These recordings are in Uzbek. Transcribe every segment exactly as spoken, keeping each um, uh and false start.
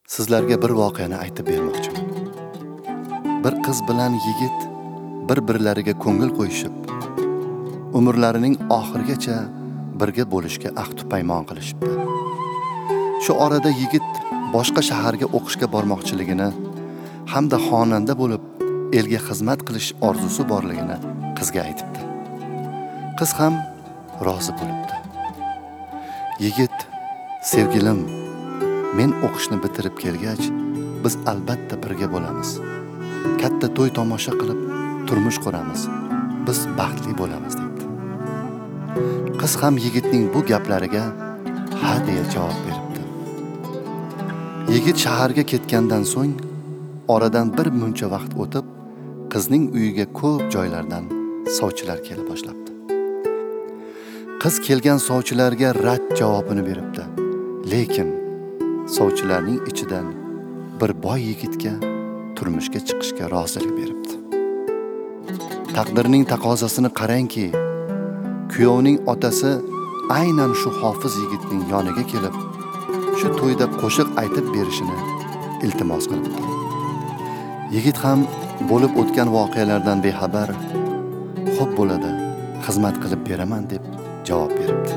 Sizlarga bir voqeani aytib bermoqchiman. Bir qiz bilan yigit bir-birlariga ko'ngil qo'yishib, umrlarining oxirigacha birga bo'lishga ahd paymon qilishibdi. Shu orada yigit boshqa shaharga o'qishga bormoqchiligini hamda xonanda bo'lib elga xizmat qilish orzusi borligini qizga aytibdi. Qiz ham rozi bo'libdi. Yigit, sevgilim, men o'qishni bitirib kelgach, biz albatta birga bo'lamiz. Katta to'y tomosha qilib turmush quramiz. Biz baxtli bo'lamiz debdi. Qiz ham yigitning bu gaplariga ha deya javob beribdi. Yigit shaharga ketgandan so'ng oradan bir muncha vaqt o'tib, qizning uyiga ko'p joylardan sovchilar kela boshlabdi. Qiz kelgan sovchilarga rad javobini beribdi. Lekin sovchilarning ichidan bir boy yigitga turmushga chiqishga rozilik beribdi. Taqdirning taqozosini qarangki, kuyovning otasi aynan shu hofiz yigitning yoniga kelib, shu to'yda qo'shiq aytib berishini iltimos qilibdi. Yigit ham bo'lib o'tgan voqealardan bexabar, "Xo'p bo'ladi, xizmat qilib beraman" deb javob beribdi.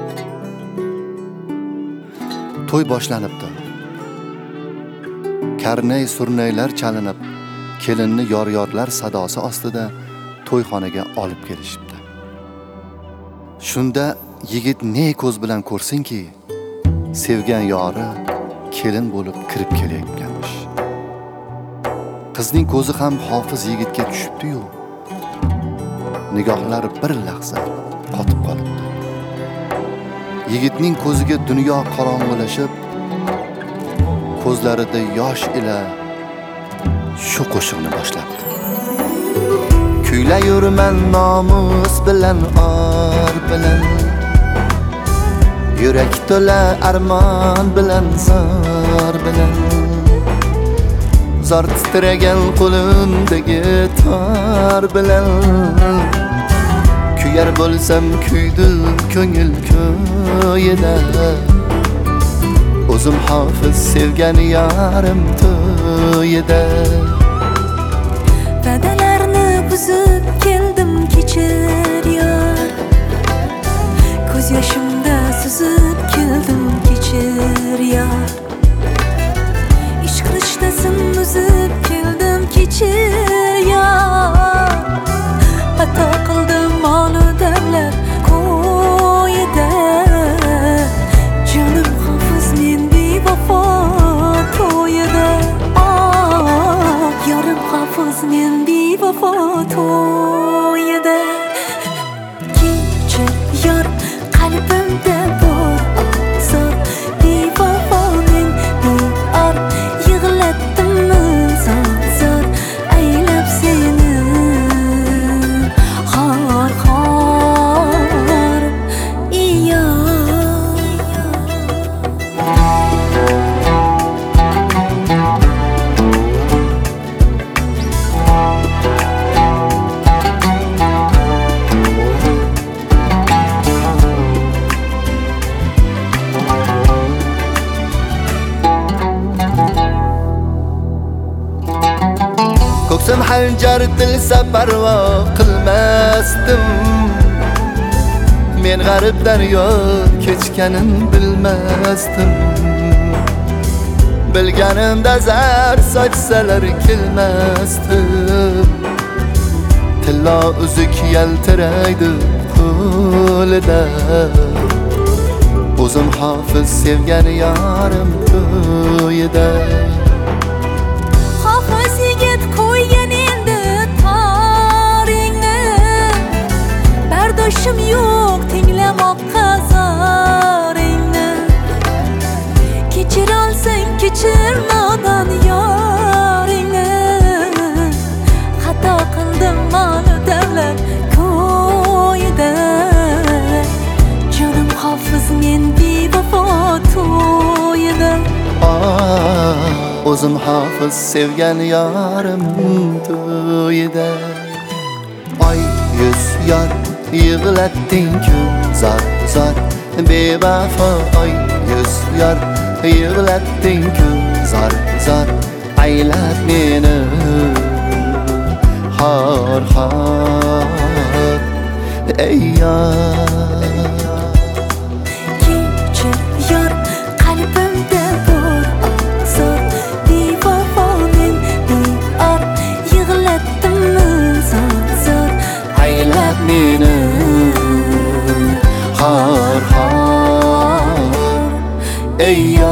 To'y boshlanibdi. Karnay surnaylar chalinib, kelinni yor-yorlar sadosi ostida to'yxonaga olib kelishibdi. Shunda yigit ne ko'z bilan ko'rsinki, sevgan yori kelin bo'lib kirib kelayotganmish. Qizning ko'zi ham hofiz yigitga tushibdi-yu, nigohlari bir lahza qotib qolibdi. Yigitning ko'ziga dunyo qorong'ulashib, ko'zlarida yosh ila shu qo'shiqni boshlabdi. Kuylayurman nomus bilan, or bilan, yurak to'la armon bilan, zor bilan, zor titragan qo'limdagi tor bilan, kuyar bo'lsam kuydim ko'ngil ko'yida, o'zim hofiz sevgan yarim to'yida. Va'dalarni buzib keldim, kechir yor, ko'z yoshimda suzib keldim, kechir yor, ishq rishtasin uzib keldim, kechir yor, xato qildim onu damlar qo'yida, jonim hofiz men bevafo to'yida, yorim hofiz men bevafo to'yida. Kechir yor, qalbimda bor ozor, bevafo men beor, yig'latdimmi zor zor aylab seni, xor xor iyo. Ko'ksim hanjar tilsa parvo qilmasdim, men g'arib daryo kechganin bilmasdim, bilganimda zar sochsalar kelmasdim, tillo uzuk yaltiraydi qo'lida, o'zim hofiz sevgan yarim to'yida. Hofiz yigit qo'ygan endi toringni, bardoshim yo'q tinglamoqqa zoringni, kechir olsang kechir nodon yoringni, xato qildim onu davlat qo'yida, jonim hofiz men bevafo to'yida. O'zim hofiz sevgan yarim to'yida. Oy yuz yor yig'latding-ku zor zor, bevafo oy yuz yor yig'latding-ku zor zor. aylab meni har har ey yar. Kechir yor qalbimda bor azor bevafoning diyor yig'latdimmi zor zor Aylab meni har har ey yar.